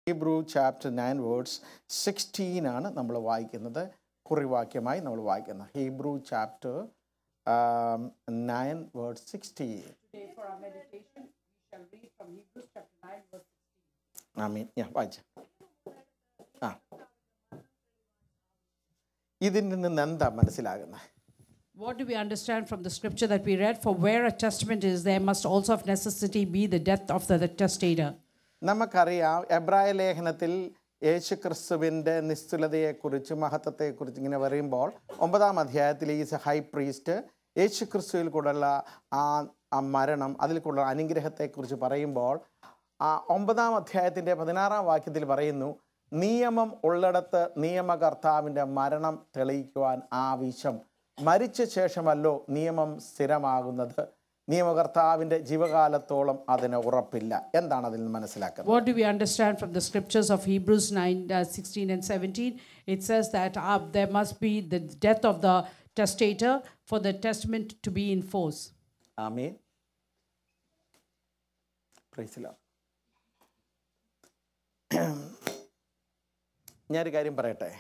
Hebrew chapter 9 words 16 ആണ് നമ്മൾ വായിക്കുന്നത്, കുറിവാക്യമായി നമ്മൾ വായിക്കുന്നത്. ഹീബ്രു ചാപ്റ്റർ 9 വേർഡ് 16. ആമീൻ. വായിച്ച ഇതിൽ നിന്ന് എന്താ മനസ്സിലാകുന്നത്? What do we understand from the scripture that we read? For where a testament is, there must also of necessity be the death of the testator. നമുക്കറിയാം എബ്രായ ലേഖനത്തിൽ യേശു ക്രിസ്തുവിൻ്റെ നിസ്തുലതയെക്കുറിച്ച് മഹത്വത്തെക്കുറിച്ച് ഇങ്ങനെ പറയുമ്പോൾ 9-ാം അധ്യായത്തിൽ ഈസ് ഹൈ പ്രീസ്റ്റ് യേശു ക്രിസ്തുവിൽ കൂടെയുള്ള ആ മരണം, അതിൽ കൂടെയുള്ള അനുഗ്രഹത്തെക്കുറിച്ച് പറയുമ്പോൾ 9-ാം അധ്യായത്തിൻ്റെ 16-ാം വാക്യത്തിൽ പറയുന്നു, നിയമം ഉള്ളിടത്ത് നിയമകർത്താവിൻ്റെ മരണം തെളിയിക്കുവാൻ ആവശ്യം, മരിച്ച ശേഷമല്ലോ നിയമം സ്ഥിരമാകുന്നത്, നിയമകർത്താവിൻ്റെ ജീവകാലത്തോളം അതിന് ഉറപ്പില്ല. എന്താണ് അതിൽ നിന്ന് മനസ്സിലാക്കുന്നത്? What do we understand from the scriptures of Hebrews 9:16 and 17? It says that there must be the death of the testator for the testament to be in force. ആമേൻ. Praise the Lord. ഞാനൊരു കാര്യം പറയട്ടെ.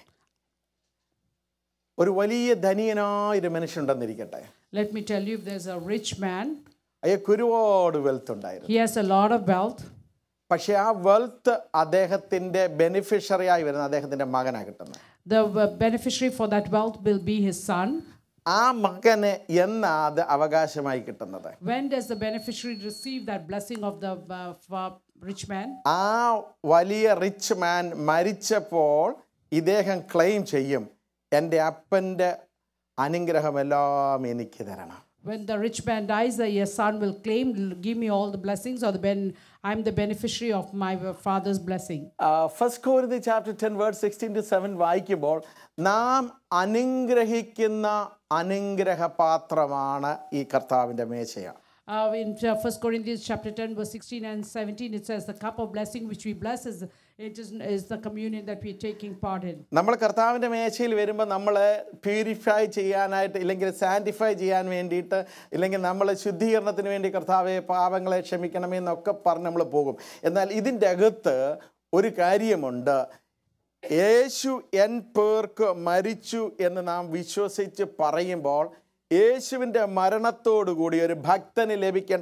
ഒരു വലിയ ധനികനായൊരു മനുഷ്യനുണ്ടെന്നിരിക്കട്ടെ. Let me tell you, if there's a rich man, അയാൾക്ക് ഒരുപാട് wealth ഉണ്ടായിരുന്നു. he has a lot of wealth. പക്ഷെ ആ വെൽത്ത് അദ്ദേഹത്തിന്റെ ബെനിഫിഷ്യറി ആയി വരുന്ന അദ്ദേഹത്തിന്റെ മകനാണ് കിട്ടുന്നത്. The beneficiary for that wealth will be his son. ആ മകന് എന്നാ അത് അവകാശമായി കിട്ടുന്നത്? When does the beneficiary receive that blessing of the rich man? ആ വലിയ റിച്ച് മാൻ മരിച്ചപ്പോൾ ഇദ്ദേഹം ക്ലെയിം ചെയ്യും, എൻ്റെ അപ്പൻ്റെ അനുഗ്രഹമെല്ലാം എനിക്ക് തരണം. When the rich man dies, the son will claim, give me all the blessings, or I'm the beneficiary of my father's blessing. 1 Corinthians chapter 10 verse 16 to 7 വായിക്കുമ്പോൾ നാം അനുഗ്രഹിക്കുന്ന അനുഗ്രഹപാത്രമാണ് ഈ കർത്താവിൻ്റെ മേശയ. In 1 Corinthians chapter 10 verse 16 and 17, it says the cup of blessing which we bless is the communion that we are taking part in. നമ്മൾ കർത്താവിൻ്റെ മേശയിൽ വരുമ്പോൾ നമ്മളെ പ്യൂരിഫൈ ചെയ്യാനായിട്ട്, ഇല്ലെങ്കിൽ സാൻറ്റിഫൈ ചെയ്യാൻ വേണ്ടിയിട്ട്, ഇല്ലെങ്കിൽ നമ്മൾ ശുദ്ധീകരണത്തിന് വേണ്ടി കർത്താവെ പാപങ്ങളെ ക്ഷമിക്കണമെന്നൊക്കെ പറഞ്ഞ് നമ്മൾ പോകും. എന്നാൽ ഇതിൻ്റെ അകത്ത് ഒരു കാര്യമുണ്ട്. യേശു എൻ പേർക്ക് മരിച്ചു എന്ന് നാം വിശ്വസിച്ച് പറയുമ്പോൾ യേശുവിൻ്റെ മരണത്തോടുകൂടി ഒരു ഭക്തന് ലഭിക്കേണ്ട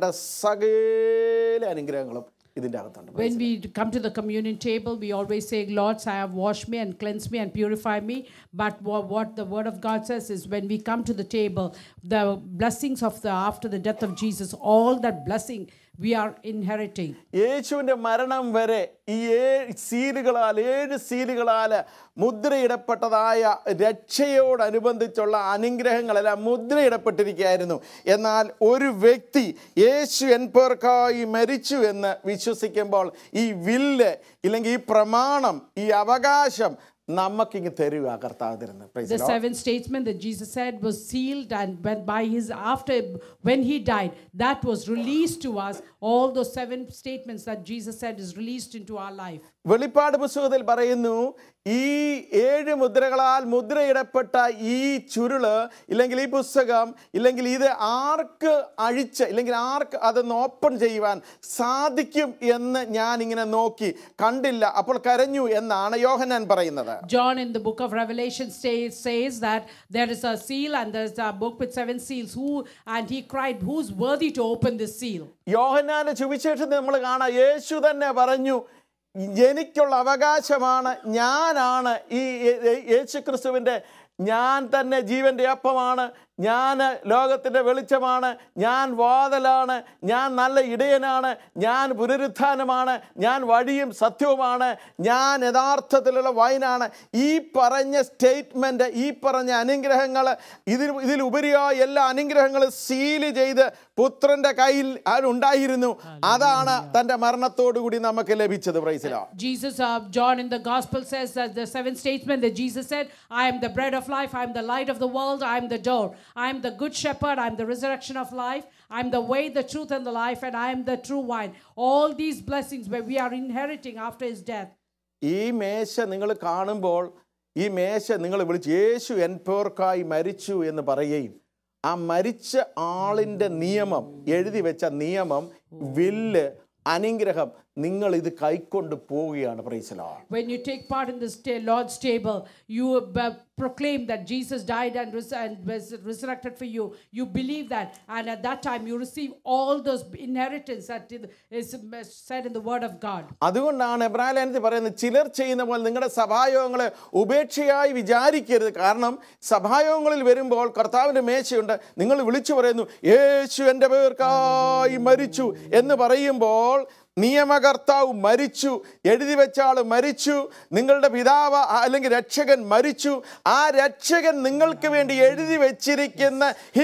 സകല അനുഗ്രഹങ്ങളും ഇതിൻ്റെ അകത്തുണ്ട്. When we come to the communion table, we always say, Lord, I have washed me and cleansed me and purified me. But what the word of God says is, when we come to the table, the blessings of after the death of Jesus, all that blessing we are inheriting. യേശുവിൻ്റെ മരണം വരെ ഈ 7 സീലുകളാൽ മുദ്രയിടപ്പെട്ടതായ രക്ഷയോടനുബന്ധിച്ചുള്ള അനുഗ്രഹങ്ങളെല്ലാം മുദ്രയിടപ്പെട്ടിരിക്കുകയായിരുന്നു. എന്നാൽ ഒരു വ്യക്തി യേശു N പേർക്കായി മരിച്ചു എന്ന് വിശ്വസിക്കുമ്പോൾ ഈ വില്ല്, ഇല്ലെങ്കിൽ ഈ പ്രമാണം, ഈ അവകാശം നമുക്കിങ്ങ് തരുക കർത്താവ് തരുന്നത്. The 7 statements that Jesus said was sealed, and when he died, that was released to us. All those 7 statements that Jesus said is released into our life. വെളിപ്പാട് പുസ്തകത്തിൽ പറയുന്നു, ഈ 7 മുദ്രകളാൽ മുദ്രയിടപ്പെട്ട ഈ ചുരുള്, ഇല്ലെങ്കിൽ ഈ പുസ്തകം, ഇല്ലെങ്കിൽ ഇത് ആർക്ക് അഴിച്ച്, ഇല്ലെങ്കിൽ ആർക്ക് അതൊന്ന് ഓപ്പൺ ചെയ്യുവാൻ സാധിക്കും എന്ന് ഞാൻ ഇങ്ങനെ നോക്കി കണ്ടില്ല, അപ്പോൾ കരഞ്ഞു എന്നാണ് യോഹന്നാൻ പറയുന്നത്. John in the book of Revelation says that there is a seal and there is a book with 7 seals. And he cried, who's worthy to open this seal? യോഹന്നാന്റെ സുവിശേഷത്തിൽ നമ്മൾ കാണാം, യേശു തന്നെ പറഞ്ഞു, എനിക്കുള്ള അവകാശമാണ്, ഞാനാണ് ഈ യേശുക്രിസ്തുവിൻ്റെ, ഞാൻ തന്നെ ജീവൻ്റെ അപ്പമാണ്, ഞാൻ ലോകത്തിൻ്റെ വെളിച്ചമാണ്, ഞാൻ വാതിലാണ്, ഞാൻ നല്ല ഇടയനാണ്, ഞാൻ പുനരുത്ഥാനമാണ്, ഞാൻ വഴിയും സത്യവുമാണ്, ഞാൻ യഥാർത്ഥത്തിലുള്ള വൈനാണ്. ഈ പറഞ്ഞ സ്റ്റേറ്റ്മെൻറ്റ്, ഈ പറഞ്ഞ അനുഗ്രഹങ്ങൾ, ഇതിലുപരിയായ എല്ലാ അനുഗ്രഹങ്ങളും സീല് ചെയ്ത് പുത്രന്റെ കയ്യിൽ ഉണ്ടായിരുന്നു. അതാണ് തൻ്റെ മരണത്തോടുകൂടി നമുക്ക് ലഭിച്ചത്. Praise the Lord. John in the gospel says that the 7 statements that Jesus said, I am the bread of life, I am the light of the world, I am the door, I am the good shepherd, I am the resurrection of life, I am the way, the truth and the life, and I am the true wine. All these blessings where we are inheriting after his death. ഈ മേശ നിങ്ങൾ കാണുമ്പോൾ, ഈ മേശ നിങ്ങൾ വിളിച്ച് യേശു N പേർക്കായി മരിച്ചു എന്ന് പറയുകയും ആ മരിച്ച ആളിൻ്റെ നിയമം, എഴുതി വെച്ച നിയമം, വില്ല്, അനുഗ്രഹം നിങ്ങൾ ഇത് കൈക്കൊണ്ട് പോവുകയാണ്. Praise the Lord. When you take part in this Lord's table, you proclaim that Jesus died and was resurrected for you. You believe that, and at that time you receive all those inheritance that is said in the Word of God. അതുകൊണ്ടാണ് എബ്രായ ലേഖനത്തിൽ പറയുന്നത്, ചിലർ ചെയ്യുന്ന പോലെ നിങ്ങളുടെ സഭായോഗങ്ങളെ ഉപേക്ഷയായി വിചാരിക്കരുത്. കാരണം സഭായോഗങ്ങളിൽ വരുമ്പോൾ കർത്താവിൻ്റെ മേശയുണ്ട്. നിങ്ങൾ വിളിച്ചു പറയുന്നു, യേശു എൻ്റെ പേർക്കായി മരിച്ചു എന്ന് പറയുമ്പോൾ നിയമകർത്താവ് മരിച്ചു, എഴുതി വെച്ച ആൾ മരിച്ചു, നിങ്ങളുടെ പിതാവ് അല്ലെങ്കിൽ രക്ഷകൻ മരിച്ചു. ആ രക്ഷകൻ നിങ്ങൾക്ക് വേണ്ടി എഴുതി വെച്ചിരിക്കുന്ന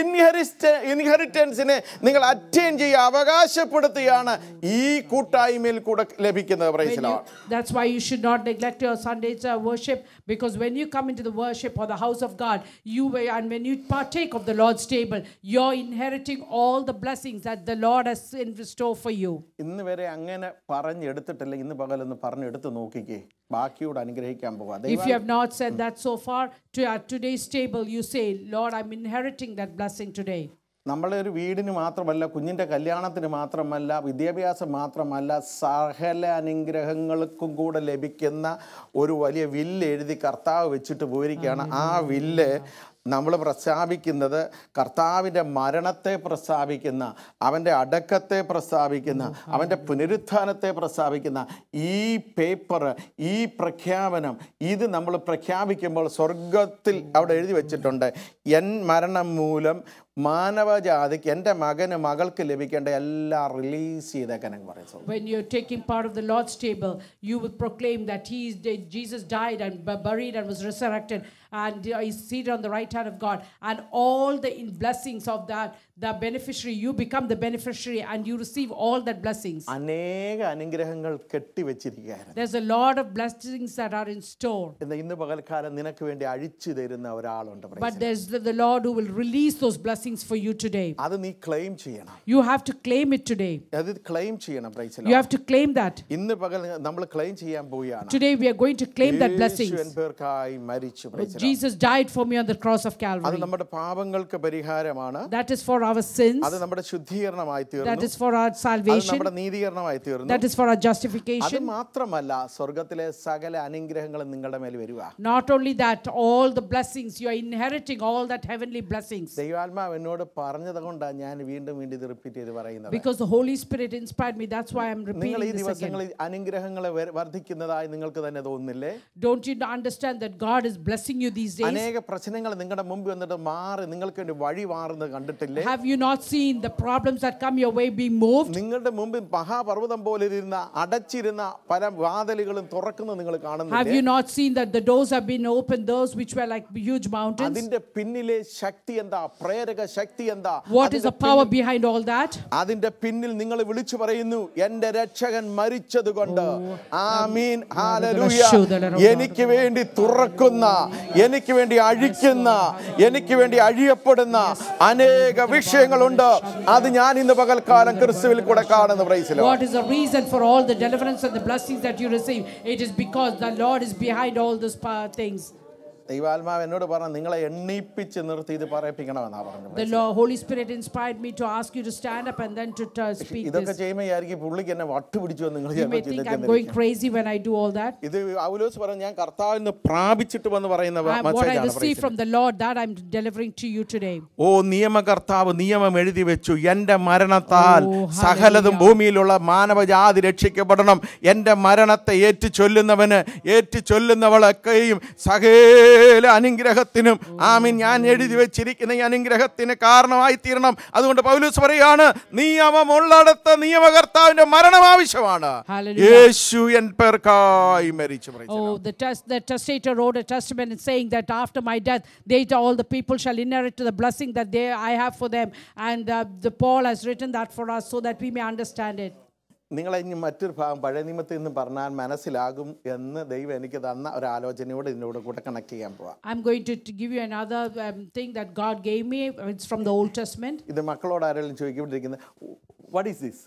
ഇൻഹെറിറ്റൻസിനെ നിങ്ങൾ അറ്റൈൻ ചെയ്യുക, അവകാശപ്പെടുത്തുകയാണ് ഈ കൂട്ടായ്മയിൽ കൂടെ ലഭിക്കുന്നത്. Praise the Lord. That's why you should not neglect your Sunday's worship, because when you come into the worship or the house of God, and when you partake of the Lord's table, you're inheriting all the blessings that the Lord has in store for you. ഇന്ന് വരെ അങ്ങനെ പറഞ്ഞെടുത്തിട്ടില്ല. ഇന്ന് പകലൊന്ന് പറഞ്ഞെടുത്ത് നോക്കിക്കേ, ബാക്കിയോട് അനുഗ്രഹിക്കാൻ പോവാ. If you have not said that so far, to today's table you say, Lord, I'm inheriting that blessing today. നമ്മളെ ഒരു വീടിന് മാത്രമല്ല, കുഞ്ഞിൻ്റെ കല്യാണത്തിന് മാത്രമല്ല, വിദ്യാഭ്യാസം മാത്രമല്ല, സകല അനുഗ്രഹങ്ങൾക്കും കൂടെ ലഭിക്കുന്ന ഒരു വലിയ വില്ല് എഴുതി കർത്താവ് വെച്ചിട്ട് പോയിരിക്കുകയാണ്. ആ വില്ല് നമ്മൾ പ്രസ്താവിക്കുന്നത് കർത്താവിൻ്റെ മരണത്തെ പ്രസ്താവിക്കുന്ന, അവൻ്റെ അടക്കത്തെ പ്രസ്താവിക്കുന്ന, അവൻ്റെ പുനരുത്ഥാനത്തെ പ്രസ്താവിക്കുന്ന ഈ പേപ്പർ, ഈ പ്രഖ്യാപനം, ഇത് നമ്മൾ പ്രഖ്യാപിക്കുമ്പോൾ സ്വർഗത്തിൽ അവിടെ എഴുതി വെച്ചിട്ടുണ്ട്, എൻ മരണം മൂലം മാനവജാതിക്ക്, എൻ്റെ മകന് മകൾക്ക് ലഭിക്കേണ്ട എല്ലാം റിലീസ് ചെയ്തേക്കാൻ പറയുന്നത്. When you're taking part of the Lord's table, you will proclaim that Jesus died and buried and was resurrected, and is seated on the right hand of God, and all the blessings of that, the beneficiary, you become the beneficiary and you receive all that blessings. അനേക അനുഗ്രഹങ്ങൾ കെട്ടിവെച്ചിരിക്കുകയാണ്. There's a lot of blessings that are in store. ഇന്ന് പകൽക്കാലം നിനക്ക് വേണ്ടി അഴിച്ചു തരുന്ന ഒരാളുണ്ട്. But there's the Lord who will release those blessings for you today. അത് നീ ക്ലെയിം ചെയ്യണം. You have to claim it today. അത് ക്ലെയിം ചെയ്യണം. Praise the Lord. You have to claim that. ഇന്ന് പകൽ നമ്മൾ ക്ലെയിം ചെയ്യാൻ പോവുകയാണ്. Today we are going to claim that blessings. യേശു പേർക്കായി മരിച്ചു. Praise the Lord. Jesus died for me on the cross of Calvary. അത് നമ്മുടെ പാപങ്ങൾക്ക് പരിഹാരമാണ്. That is for our sins. അത് നമ്മുടെ ശുദ്ധീകരണമായി തീർന്നു. That is for our salvation. അത് നമ്മുടെ നീതീകരണമായി തീർന്നു. That is for our അത് justification. മാത്രമല്ല, സ്വർഗ്ഗത്തിലെ സകല അനുഗ്രഹങ്ങളും നിങ്ങളുടെ മേൽ വരുക. Not only that, all the blessings, you are inheriting all that heavenly blessings. ദൈവാത്മാവ് എന്നോട് പറഞ്ഞതുകൊണ്ടാണ് ഞാൻ വീണ്ടും വീണ്ടും ഇത് റിപ്പീറ്റ് ചെയ്ത് പറയുന്നത്. Because the Holy Spirit inspired me, that's why I'm repeating നിങ്ങൾ ഈ this again. ദിവസങ്ങളിൽ അനുഗ്രഹങ്ങളെ വർദ്ധിക്കുന്നതായി നിങ്ങൾക്ക് തന്നെ തോന്നുന്നില്ലേ? Don't you understand that God is blessing you these days? അനേക പ്രശ്നങ്ങൾ നിങ്ങളുടെ മുമ്പിൽ വന്നിട്ട് മാറി നിങ്ങൾക്ക് വേണ്ടി വഴി മാറുന്നത് കണ്ടിട്ടില്ലേ? Have you not seen the problems that come your way being moved? നിങ്ങളുടെ മുമ്പിൽ മഹാപർവ്വതം പോലെ ഇരുന്ന അടച്ചിരുന്ന പല വാതിലുകളും തുറക്കുന്നത് നിങ്ങൾ കാണുന്നില്ലേ? Have you not seen that the doors have been opened, those which were like huge mountains? അതിന്റെ പിന്നിലെ ശക്തി എന്താ? പ്രേരക ശക്തി എന്താ? What is the power behind all that? അതിന്റെ പിന്നിൽ നിങ്ങൾ വിളിച്ചു പറയുന്നു, എൻ്റെ രക്ഷകൻ മരിച്ചതുകൊണ്ട്. ആമീൻ, ഹല്ലേലൂയ. എനിക്ക് വേണ്ടി തുറക്കുന്ന, എനിക്ക് വേണ്ടി അഴിക്കുന്ന, എനിക്ക് വേണ്ടി അഴിയപ്പെടുന്ന അനേക വിഷയങ്ങളുണ്ട്. അത് ഞാൻ ഇന്ന് പകൽക്കാലം ക്രിസ്തുവിൽ കൂടെ കാണുന്നു. Praise the Lord. What is the reason for all the deliverance and the blessings that you receive? It is because the Lord is behind all those things. ദൈവാത്മാവ് എന്നോട് പറഞ്ഞു, നിങ്ങളെ എണ്ണിപ്പിച്ച് നിർത്തി ഇത് പറയിപ്പിക്കണമെന്നാണ് പറഞ്ഞത്. The Holy Spirit inspired me to ask you to stand up and then to speak ഇതൊക്കെ this. ചെയ്യുമ്പോൾ ആയിരിക്കും പുള്ളിക്ക് എന്നെ വട്ടുപിടിച്ചു എന്ന് നിങ്ങൾ You may think I'm going crazy when I do all that. ഇത് പൗലോസ് പറഞ്ഞു, ഞാൻ കർത്താവിൽ നിന്ന് പ്രാപിച്ചിട്ട് വന്ന് പറയുന്ന What I received from the Lord, that I'm delivering to you today. ഓ നിയമകർത്താവ് നിയമം എഴുതി വെച്ചു, എൻ്റെ മരണത്താൽ സകലതും ഭൂമിയിലുള്ള മാനവജാതി രക്ഷിക്കപ്പെടണം. എൻ്റെ മരണത്തെ ഏറ്റു ചൊല്ലുന്നവന് ഏറ്റു ചൊല്ലുന്നവളൊക്കെയും സകല അനുഗ്രഹത്തിനും ആമീൻ ഞാൻ എഴുതി വെച്ചിരിക്കുന്ന ഈ അനുഗ്രഹത്തിന് കാരണമായി തീരണം. അതുകൊണ്ട് പൗലോസ് പറയാണ്, നിയമമുള്ളിടത്ത് നിയമകർത്താവിന്റെ മരണം ആവശ്യമാണ്. യേശു എൻ പേർക്കായി മരിച്ചു. Oh, the testator wrote a testament saying that after my death, all the people shall inherit the blessing that I have for them. And the Paul has written that for us so that we may understand it. നിങ്ങളെ ഇനി മറ്റൊരു ഭാഗം പഴയ നിയമത്തിൽ നിന്ന് പറഞ്ഞാൽ മനസ്സിലാകും എന്ന് ദൈവം എനിക്ക് തന്ന ഒരു ആലോചനയോട് ഇതിനോട് കൂടെ കണക്ട് ചെയ്യാൻ പോവാം. I'm going to give you another thing that God gave me. It's from the Old Testament. ഇത് മക്കളോട് ആരെങ്കിലും ചോദിക്കപ്പെട്ടിരിക്കുന്നത്, what is this?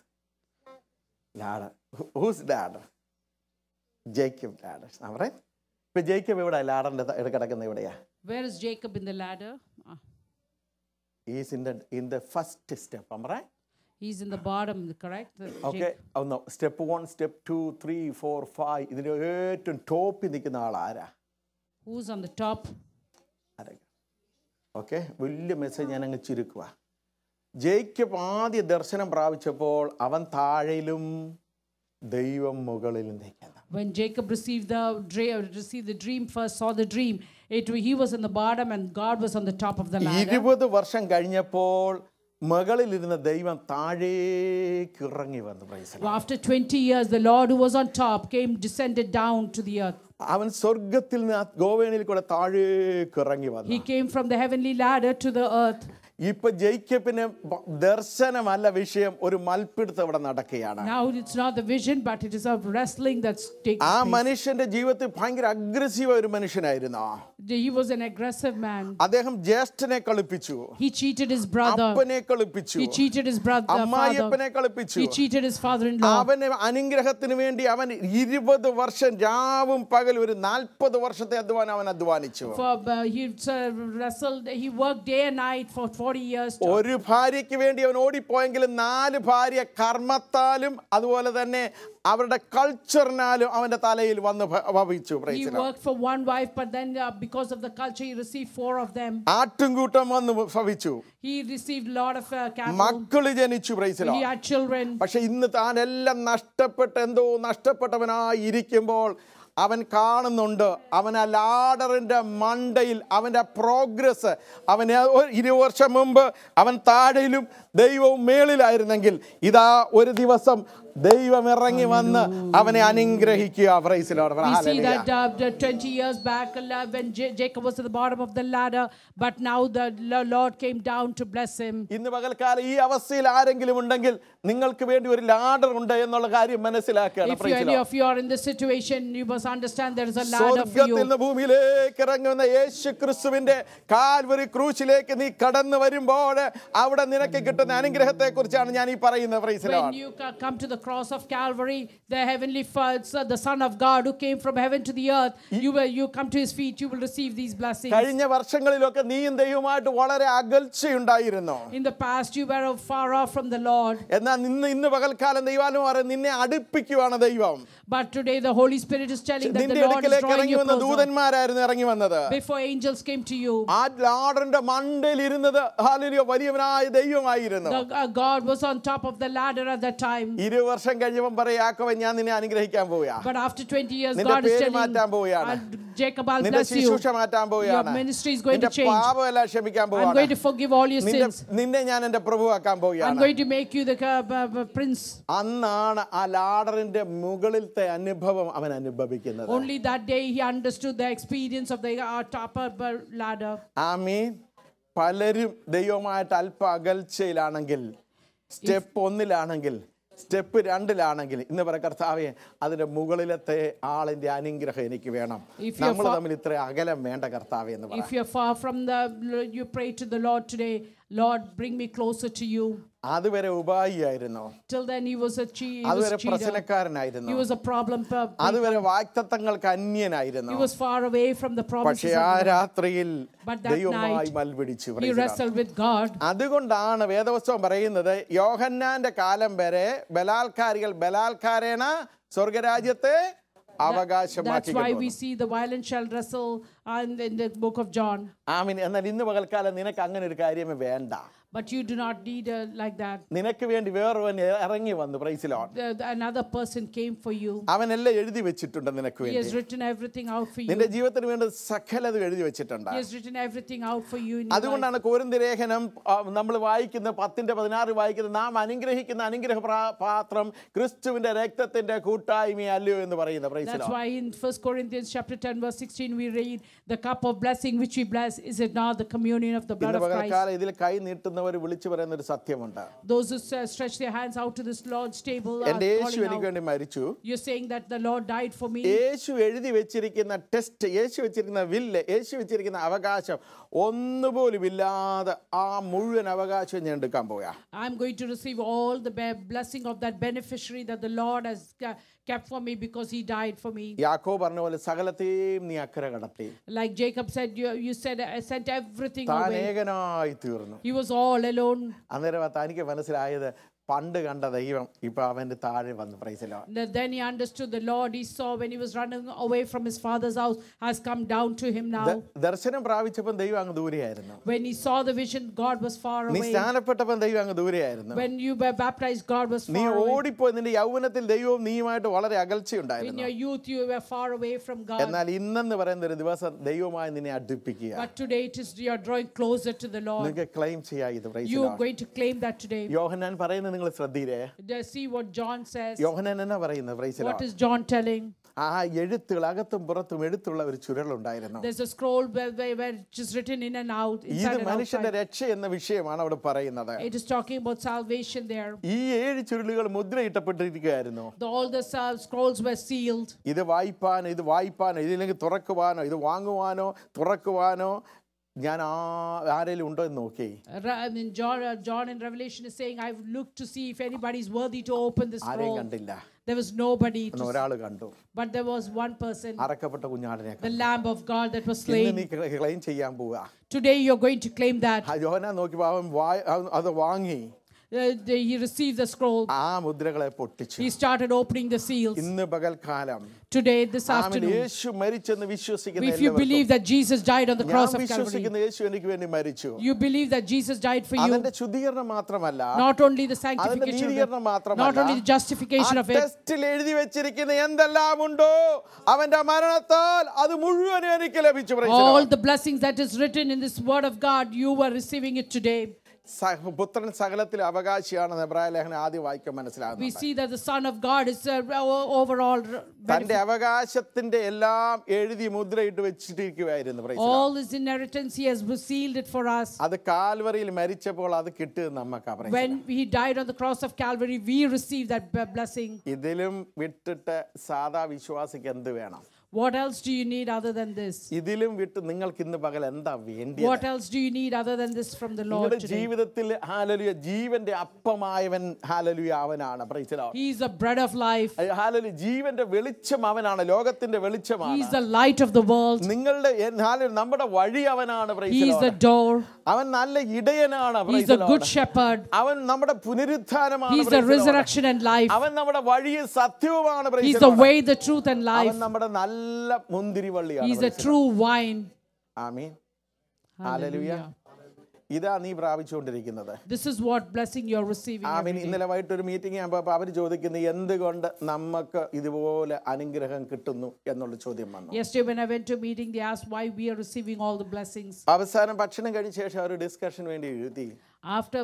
ladder. Who's ladder? Jacob ladder. അവരെ ഇപ്പൊ ജേക്കബ് എവിടെ? ലാഡറിന്റെ കിടക്കുന്ന എവിടെയാ? Where is Jacob in the ladder? He is in the first step. Am I right? He's in the bottom, correct? Okay ഒന്ന് step 1 step 2 3 4 5 ഇതിന്റെ ഏറ്റവും ടോപ്പിൽ നിൽക്കുന്ന ആൾ ആരാ? Who's on the top? Okay, വലിയ മെസ്സേജ് ഞാൻ അങ്ങ് ചുരുക്കുക. ജേക്കബ് ആദ്യ ദർശനം പ്രാപിച്ചപ്പോൾ അവൻ താഴെയിലും ദൈവം മുകളിലും നിൽക്കുന്നു. When Jacob received the dream first, saw the dream, he was in the bottom and God was on the top of the ladder. 20 വർഷം കഴിഞ്ഞപ്പോൾ മുകളിലിരുന്ന ദൈവം താഴേക്ക് ഇറങ്ങി വന്നു. After 20 years, the Lord who was on top descended down to the earth. അവൻ സ്വർഗത്തിൽ നിന്ന് ഗോവേണിൽ കൂടെ താഴേക്ക് ഇറങ്ങി വന്നു. He came from the heavenly ladder to the earth. ഇപ്പൊ ജേക്കബിന് ദർശനമല്ല വിഷയം, ഒരു മൽപ്പിടുത്തം ഇവിടെ നടക്കുകയാണ്. Now it's not the vision, but it is a wrestling that's taking ആ place. മനുഷ്യന്റെ ജീവിതത്തിൽ ഭയങ്കര അഗ്രസീവ് ഒരു മനുഷ്യനായിരുന്നു. He was an aggressive man. അദ്ദേഹം ജ്യേഷ്ഠനെ കളിപ്പിച്ചു, He cheated his brother. അപ്പനെ കളിപ്പിച്ചു, He cheated his brother. അമ്മായിയപ്പനെ കളിപ്പിച്ചു. He cheated his father-in-law. അവന് അനുഗ്രഹത്തിന് വേണ്ടി അവൻ 20 വർഷം രാവും പകൽ ഒരു 40 വർഷത്തെ അധ്വാനം അവൻ അധ്വാനിച്ചു. He wrestled. He worked day and night for 40 years. ഒരു ഭാര്യയ്ക്ക് വേണ്ടി അവൻ ഓടിപ്പോയെങ്കിലും 4 ഭാര്യ കർമ്മത്താലും അതുപോലെ തന്നെ അവരുടെ കൾച്ചറിനാലും അവന്റെ തലയിൽ വന്ന് ഭവിച്ചു. He worked for one wife, but then because of the culture, he received 4 of them. ആട്ടുംകൂട്ടം വന്ന് ഭവിച്ചു. He received a lot of cattle. മക്കള് ജനിച്ചു. He had children. പക്ഷെ ഇന്ന് താൻ എല്ലാം നഷ്ടപ്പെട്ട് എന്തോ നഷ്ടപ്പെട്ടവനായി ഇരിക്കുമ്പോൾ അവൻ കാണുന്നുണ്ട്, അവൻ ആ ലാഡറിന്റെ മണ്ടയിൽ അവന്റെ പ്രോഗ്രസ്. അവൻ 20 വർഷം മുമ്പ് അവൻ താഴെയിലും ദൈവവും മേളിലായിരുന്നെങ്കിൽ ഇതാ ഒരു ദിവസം ദൈവം ഇറങ്ങി വന്ന് അവനെ അനുഗ്രഹിക്കുക. Praise the Lord. We see that 20 years back when Jacob was at the bottom of the ladder, but now the Lord came down to bless him. ഇന്ന് പകൽക്കാലം ഈ അവസ്ഥയിൽ ആരെങ്കിലും ഉണ്ടെങ്കിൽ നിങ്ങൾക്ക് വേണ്ടി ഒരു ലാഡർ ഉണ്ട് എന്നുള്ള കാര്യം മനസ്സിലാക്കുക. If any of you are in this situation, you must understand there is a ladder for you. സ്വർഗ്ഗത്തിൽ നിന്ന് ഭൂമിയിലേക്ക് ഇറങ്ങുന്ന യേശുക്രിസ്തുവിന്റെ കാൽവരി ക്രൂശിലേക്ക് നീ കടന്നു വരുമ്പോൾ അവിടെ നിനക്ക് കിട്ടുന്ന അനുഗ്രഹത്തെ കുറിച്ചാണ് ഞാൻ ഈ പറയുന്നത്. Praise the Lord. When you come to the cross of Calvary, the heavenly Father, the Son of God who came from heaven to the earth, you come to his feet, you will receive these blessings. കഴിഞ്ഞ വർഷങ്ങളിലൊക്കെ നീയും ദൈവവുമായിട്ട് വളരെ അകൽച്ചയുണ്ടായിരുന്നു. In the past you were far off from the Lord. എന്നാൽ ഇന്ന് പകൽക്കാലം ദൈവാത്മാവ് നിന്നെ അടുപ്പിക്കുവാണ് ദൈവം. But today the Holy Spirit is telling that the നിന്റെ Lord is അടുക്കലേക്ക് drawing ഇറങ്ങി you വന്ന closer. ദൂതന്മാരായിരുന്നു ഇറങ്ങി വന്നത്. Before angels came to you, ആ ലാഡറിന്റെ മണ്ടയിൽ ഇരുന്നത് ഹല്ലേലൂയ വലിയവനായ ദൈവമായിരുന്നു. God was on top of the ladder at that time. 20 വർഷം കഴിഞ്ഞപ്പോൾ പറയും യാക്കോബേ ഞാൻ നിന്നെ അനുഗ്രഹിക്കാൻ പോവുകയാ. But after 20 years നിന്റെ God is പേര് മാറ്റാൻ പോവുകയാണ്. telling Jacob, I'll നിന്റെ bless you. ശുശ്രൂഷ മാറ്റാൻ പോവുകയാണ്. Your ministry is going to നിന്റെ change. പാപമെല്ലാം ക്ഷമിക്കാൻ I'm പോവുകയാണ്. going to forgive all your sins. നിന്നെ ഞാൻ എൻ്റെ പ്രഭുവാക്കാൻ I'm പോവുകയാണ്. going to make you the prince. അന്നാണ് ആ ലാഡറിന്റെ മുകളിലത്തെ അനുഭവം അവൻ അനുഭവിക്കുന്നത്. Only that day he understood the experience of the top ladder. ആമീൻ. പലരും ദൈവമായിട്ട് അല്പ അകൽച്ചയിലാണെങ്കിൽ, സ്റ്റെപ്പ് 1 സ്റ്റെപ്പ് 2 ഇന്ന് പറ കർത്താവേ അതിന്റെ മുകളിലത്തെ ആളിന്റെ അനുഗ്രഹം എനിക്ക് വേണം. നമ്മൾ തമ്മിൽ ഇത്ര അകലം വേണ്ട കർത്താവേ എന്ന് പറ. If you're far from you pray to the Lord today, Lord, bring me closer to you. അതുവരെ ഉപായിയായിരുന്നു. Till then he was a അതുവരെ cheater. പ്രശ്നക്കാരനായിരുന്നു. He was a problem. അതുവരെ വാഗ്ദത്തങ്ങൾക്ക് അന്യനായിരുന്നു. He was far away from the promises പക്ഷേ of ആ God. രാത്രിയിൽ But that ദൈവവുമായി night മൽപിടിച്ചു. he wrestled with God. അതുകൊണ്ടാണ് വേദപുസ്തകം പറയുന്നത് യോഹന്നാന്റെ കാലം വരെ ബലാൽക്കാരേണ സ്വർഗരാജ്യത്തെ അവകാശമാക്കി. That's why we see the violent shall wrestle in the book of John. ആമീൻ. എന്നാൽ ഇന്ന് പകൽക്കാലം നിനക്ക് അങ്ങനെ ഒരു കാര്യമേ വേണ്ട. But you do not need like that. നിനക്ക് വേണ്ടി വേറൊരുവൻ ഇറങ്ങി വന്നു. Praise the Lord. Another person came for you. അവനെല്ലാം എഴുതി വെച്ചിട്ടുണ്ട് നിനക്ക് He വേണ്ടി. has written everything out for you. നിന്റെ ജീവിതത്തിന് വേണ്ടി സകലതും എഴുതി വെച്ചിട്ടുണ്ട്. He has written everything out for you in your life. അതുകൊണ്ടാണ് കൊരിന്ത്യർ ലേഖനം നമ്മൾ വായിക്കുന്ന 10:16 വായിക്കുന്നത് നാം അനുഗ്രഹിക്കുന്ന അനുഗ്രഹ പാത്രം ക്രിസ്തുവിന്റെ രക്തത്തിന്റെ കൂട്ടായ്മയല്ലയോ എന്ന് പറയുന്നത്. Praise the Lord. That's why in 1 Corinthians chapter 10 verse 16 we read the cup of blessing which we bless, is it not the communion of the blood of Christ? ഇതിൽ കൈ നീട്ടുന്നവർ വിളിച്ചു പറയുന്ന ഒരു സത്യമുണ്ട്. Those who stretch their hands out to this Lord's table are എൻ്റെ യേശു calling എനിക്ക് വേണ്ടി out. മരിച്ചു. You're saying that the Lord died for me. യേശു എഴുതി വെച്ചിരിക്കുന്ന ടെസ്റ്റ്, യേശു വെച്ചിരിക്കുന്ന വില്ല്, യേശു വെച്ചിരിക്കുന്ന അവകാശം ഒന്നുപോലും ഇല്ലാതെ ആ മുഴുവൻ അവകാശം ഞാൻ എടുക്കാൻ പോയാ. I'm going to receive all the blessing of that beneficiary that the Lord has kept for me because he died for me. യാക്കോബ് പറഞ്ഞ പോലെ സകലത്തെയും നീ അക്കരെ കടത്തി. Like Jacob said, you said I sent everything താൻ away. ഏകനായി തീർന്നു. He was all alone. അന്നേരം തനിക്ക് മനസ്സിലായത് പണ്ട് കണ്ട ദൈവം ഇപ്പൊ അവന്റെ താഴെ വന്ന് പ്രൈസിലോ. Then he understood the Lord he saw when he was running away from his father's house has come down to him now. ദർശനം പ്രാപിച്ചപ്പോൾ ദൈവം അങ്ങ് ദൂരെയായിരുന്നു. When he saw the vision, God was far നീ away. സ്നാനപ്പെട്ടപ്പോൾ ദൈവം അങ്ങ് ദൂരെയായിരുന്നു. When you were baptized, God was നീ far away. ഓടിപ്പോയി നിന്റെ യൗവനത്തിൽ ദൈവവും നീയുമായിട്ട് വളരെ In അകൽച്ചയുണ്ടായിരുന്നു. your youth, you were far away from God. എന്നാൽ ഇന്നെന്ന് പറയുന്ന ഒരു ദിവസം ദൈവമായി നിന്നെ അടുപ്പിക്കുക. But today it is you are drawing closer to the Lord. നിങ്ങൾക്ക് ക്ലെയിം ചെയ്യാം ഇത്. You are going to claim that today. യോഹന്നാൻ പറയുന്നത് നിങ്ങൾ ശ്രദ്ധിയില്ലേ? See what John says. യോഹന്നാൻ എന്നാ പറയുന്നത്? പ്രൈസിലോ. What is John telling? ആ എഴുത്തുകൾ അകത്തും പുറത്തും എഴുത്തുള്ള ഒരു ചുരുളുണ്ടായിരുന്നു. There's a scroll where it is written in and out, inside ഇത് and മനുഷ്യന്റെ outside. രക്ഷ എന്ന വിഷയമാണ് അവിടെ പറയുന്നത്. It is talking about salvation there. ഈ 7 ചുരുളുകൾ മുദ്രയിട്ടപ്പെട്ടിരിക്കുകയായിരുന്നു. All the scrolls were sealed. ഇത് വായിപ്പാനോ ഇതില്ലെങ്കിൽ തുറക്കുവാനോ ഇത് വാങ്ങുവാനോ തുറക്കുവാനോ ഞാൻ ആരെങ്കിലും ഉണ്ടോ എന്ന് നോക്കി. John in Revelation is saying, I've looked to see if anybody is worthy to open this ആരെയും scroll. കണ്ടില്ല. There was nobody to see. ഒരാൾ കണ്ടു. But there was one person, അറക്കപ്പെട്ട കുഞ്ഞാടിനെ the Lamb of God that was ഇന്ന് നീ slain. Claim ചെയ്യാൻ പോവുക. Today you're going to claim that. യോഹന്നാൻ നോക്കിയപ്പോൾ അവൻ അത് വാങ്ങി He received the scroll. ആ മുദ്രകളെ പൊട്ടിച്ചു. He started opening the seals. ഇന്ന് പകൽക്കാലം Today, this afternoon, യേശു മരിച്ചെന്ന് വിശ്വസിക്കുന്ന if you believe that Jesus died on the cross of Calvary, വിശ്വസിക്കുന്ന യേശു എനിക്ക് വേണ്ടി മരിച്ചു. you believe that Jesus died for you. അതിന്റെ ശുദ്ധീകരണം മാത്രമല്ല, Not only the അതിന്റെ sanctification of നീതീകരണം it, മാത്രമല്ല, not only the justification of it, ടെസ്റ്റിൽ എഴുതി വെച്ചിരിക്കുന്ന എന്തെല്ലാം ഉണ്ടോ അവന്റെ മരണത്താൽ അത് മുഴുവനും എനിക്ക് ലഭിച്ചു. all the blessings that is written in this word of God, you were receiving it today. പുത്രൻ സകലത്തിൽ അവകാശിയാണെന്ന് എബ്രായ ലേഖനം ആദ്യം വായിക്കാൻ മനസ്സിലാകുന്നു. We see that the Son of God is overall തന്റെ അവകാശത്തിന്റെ എല്ലാം എഴുതി മുദ്രയിട്ട് വെച്ചിട്ടിരിക്കുകയായിരുന്നു. all his inheritance he has sealed it for us. അത് കാൽവറിയിൽ മരിച്ചപ്പോൾ അത് കിട്ടിയത് നമുക്ക്. When he died on the cross of Calvary, we received that blessing. ഇതിലും വിട്ടിട്ട് സാധാ വിശ്വാസിക്ക് എന്ത് വേണം? What else do you need other than this? ഇതിലും വിട്ട് നിങ്ങൾക്ക് ഇന്ന് പകൽ എന്താ വേണ്ടിയത്? What else do you need other than this from the Lord today? ജീവിതത്തിൽ ഹല്ലേലൂയ ജീവന്റെ അപ്പമായവൻ ഹല്ലേലൂയ അവനാണ്. Praise the Lord. He is the bread of life. ഹല്ലേലൂയ ജീവന്റെ വെളിച്ചം അവനാണ്, ലോകത്തിന്റെ വെളിച്ചമാണ്. He is the light of the world. നിങ്ങളുടെ ഹല്ലേലൂയ നമ്മുടെ വഴി അവനാണ്. Praise the He Lord. is the door. അവൻ നല്ല ഇടയനാണ്. He is the good shepherd. അവൻ നമ്മുടെ പുനരുത്ഥാനമാണ്. He is the resurrection and life. അവൻ നമ്മുടെ വഴിയും സത്യവുമാണ്. He is the way, the truth and life. അവൻ നമ്മുടെ നല്ല മുന്തിരിവള്ളിയാണ്. He is the true wine. ആമേൻ. ഹല്ലേലൂയ. ഇതാ നീ പ്രാപിച്ചുകൊണ്ടിരിക്കുന്നത്. This is what blessing you are receiving. ആമേൻ. ഇന്നലെ വൈകിട്ട് ഒരു മീറ്റിംഗ് ആകുമ്പോൾ അവർ ചോദിക്കുന്നത് എന്തുകൊണ്ട് നമുക്ക് ഇതുപോലെ അനുഗ്രഹം കിട്ടുന്നു എന്നുള്ള ചോദ്യം വന്നു. Yesterday when I went to a meeting, they asked why we are receiving all the blessings. അവസാനം ഭക്ഷണം കഴിച്ച ശേഷം ഒരു ഡിസ്കഷൻ വേണ്ടി എഴുതി. After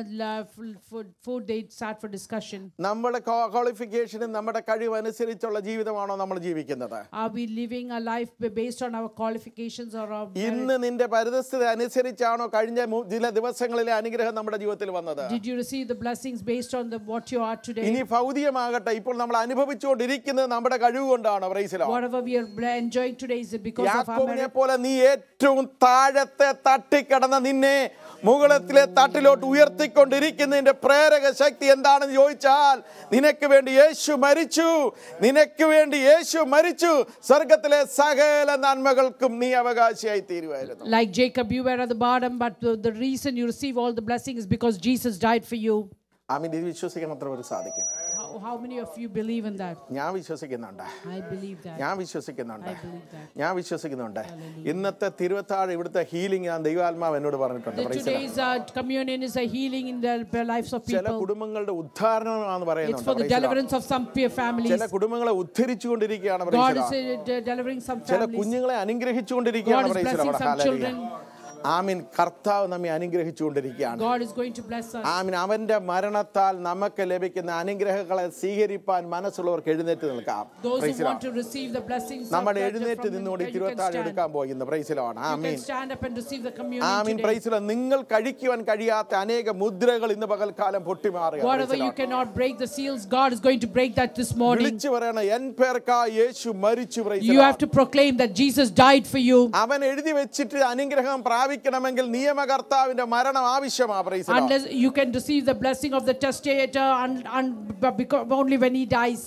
food they start for discussion. നമ്മുടെ ക്വാളിഫിക്കേഷനും നമ്മുടെ കഴിവ് അനുസരിച്ചുള്ള ജീവിതമാണോ നമ്മൾ ജീവിക്കുന്നത്? Are we living a life based on our qualifications or our ഇന്ന് നിന്റെ പരിതസ്ഥിതി അനുസരിച്ചാണോ കഴിഞ്ഞ ചില ദിവസങ്ങളിലെ അനുഗ്രഹം നമ്മുടെ ജീവിതത്തിൽ വന്നത്? Did you receive the blessings based on what you are today? ഇനി ഭൗതികമാകട്ടെ, ഇപ്പോൾ നമ്മൾ അനുഭവിച്ചുകൊണ്ടിരിക്കുന്നത് നമ്മുടെ കഴിവ് കൊണ്ടാണ്. Praise the Lord. Whatever we are enjoying today is it because of our യാക്കോബിനെ merit? പോലെ നീ ഏറ്റവും താഴത്തെ തട്ടിക്കിടന്ന നിന്നെ മുകളിലെ തട്ടിലോട്ട് ഉയർത്തിക്കൊണ്ടിരിക്കുന്നതിന്റെ പ്രേരക ശക്തി എന്താണെന്ന് ചോദിച്ചാൽ, നിനക്ക് വേണ്ടി യേശു മരിച്ചു, നിനക്ക് വേണ്ടി യേശു മരിച്ചു, സ്വർഗ്ഗത്തിലെ സകല നന്മകൾക്കും നീ അവകാശിയായി തീരുവായിരുന്നു. Like Jacob, you were at the bottom, but the reason you receive all the blessings is because Jesus died for you. ആമേൻ. ഇത് വിശ്വസിക്കാൻ എത്ര പേർക്ക് സാധിക്കും? How many of you believe in that? ഞാൻ വിശ്വസിക്കുന്നുണ്ട്. I believe that. ഞാൻ വിശ്വസിക്കുന്നുണ്ട്. I believe that. ഞാൻ വിശ്വസിക്കുന്നുണ്ട്. ഇന്നത്തെ തിരുവത്താഴ് ഇവിടുത്തെ ഹീലിംഗ് ഞാൻ ദൈവാത്മാവ് എന്നോട് പറഞ്ഞിട്ടുണ്ട്. Today's communion is a healing in the lives of ചില people. കുടുംബങ്ങളുടെ ഉദ്ധാരണമാണെന്ന് It's for പറയുന്നുണ്ട്. the deliverance of some families. ചില കുടുംബങ്ങളെ ഉദ്ധരിച്ചുകൊണ്ടിരിക്കുകയാണ്. God is delivering some ചില families. കുഞ്ഞുങ്ങളെ അനുഗ്രഹിച്ചുകൊണ്ടിരിക്കുകയാണ്. God is blessing some children. ആമീൻ. കർത്താവ് നമ്മെ അനുഗ്രഹിച്ചുകൊണ്ടിരിക്കുകയാണ്. God is going to bless us. ആമീൻ. അവന്റെ മരണത്താൽ നമുക്ക് ലഭിക്കുന്ന അനുഗ്രഹങ്ങളെ സ്വീകരിപ്പാൻ മനസ്സുള്ളവർക്ക് എഴുന്നേറ്റ് നിൽക്കാം. Those who want to receive the blessings of നമ്മൾ God എഴുന്നേറ്റ് നിന്നുകൊണ്ട് തിരുവത്താഴ് എടുക്കാൻ പോകുന്നു. Praise the Lord. ആമേൻ. You can stand up and receive the communion ആമീൻ. today. Praise the Lord. നിങ്ങൾ കഴിക്കുവാൻ കഴിയാത്ത അനേക മുദ്രകൾ ഇന്ന് പകൽക്കാലം പൊട്ടിമാറുക. Whatever you cannot break the seals, God is going to break that this morning. വിളിച്ചു പറയണം, എൻ പേർക്കായി യേശു മരിച്ചു. Praise the You Lord. have to proclaim that Jesus died for you. അവൻ എഴുതി വെച്ചിട്ട് അനുഗ്രഹം പ്രാപിക്കണമെങ്കിൽ നിയമകർത്താവിന്റെ മരണം ആവശ്യമാണ്. Praise the Lord. Unless you can receive the blessing of the testator only when he dies.